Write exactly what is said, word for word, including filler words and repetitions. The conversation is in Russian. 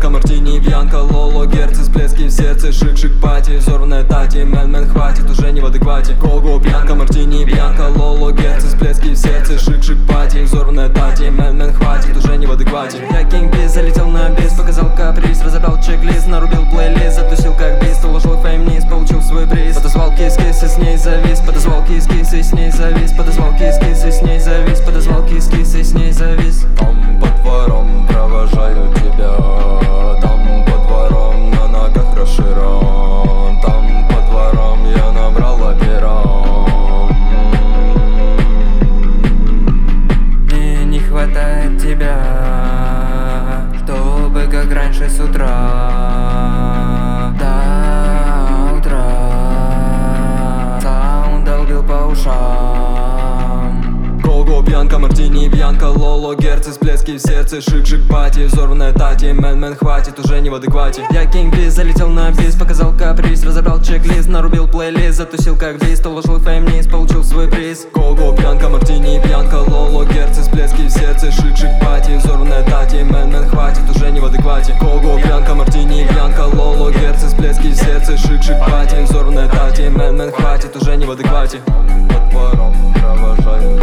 пьянка, мартини, пьянка, лоло, герцы, всплески в сердце, шик-шик пати, взорванная тати, мэн-мэн, хватит, уже не в адеквате. Го-го, пьянка, мартини, пьянка, лоло, герцы, всплески в сердце, шик-шик пати, взорванная тати, мэн-мэн, хватит, уже не в адеквате. Я кинг-биз, залетел на бис, показал каприз, разобрал чек-лист, нарубил плейлист, затусил как бист, уложил фейм-низ, получил свой приз. Подозвал кис-кис и с ней завис, подозвал кис-кис и с ней завис, подозвал кис-кис и с ней завис, подозвал кис-кис и с ней завис. Там по дворам провожаю тебя, там по дворам на ногах расширен, там по дворам я набрал опером. Мне не хватает тебя, чтобы как раньше с утра до утра саунд долбил по ушам. Го-го, пьянка, мартини, пьянка, лоло, герцы, всплески в сердце, шик-шик пати, взорванная тати, мэн-мэн, хватит, уже не в адеквате. Я кинг-биз, залетел на бис, показал каприз, разобрал чек-лист, нарубил плейлист, затусил как бист, уложил фейм-низ, получил свой приз. Го-го, пьянка, мартини, пьянка, лоло, герцы, всплески в сердце, шик-шик пати, взорванная тати, мэн-мэн, хватит, уже не в адеквате. Го-го, пьянка, мартини, пьянка, лоло, герцы, всплески в сердце, шик-шик пати, взорванная тати, мэн-мэн, хватит, уже не в адеквате. По дворам провожаю